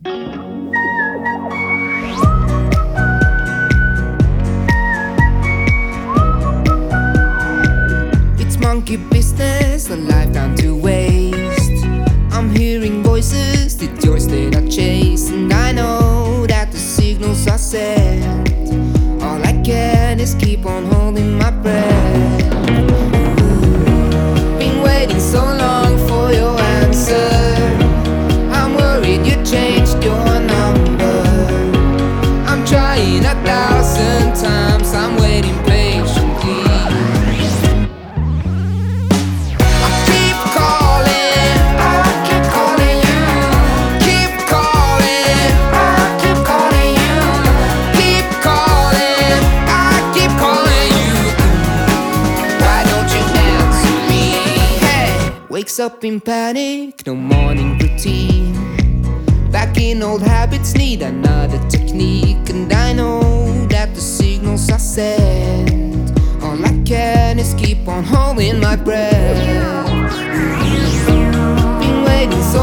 It's monkey business, a lifetime to waste. I'm hearing voices, the joys that I chase, and I know that the signals are sent. All I can is keep on holding my breath. Been waiting so long for your answer. I'm worried you changed your number. I'm trying 1,000 times, I'm waiting patiently. I keep calling you. Keep calling, I keep calling you. Keep calling, I keep calling you. Why don't you answer me? Hey, wakes up in panic, no morning routine. Back in old habits, need another technique. And I know that the signals are sent. All I can is keep on holding my breath. Been waiting so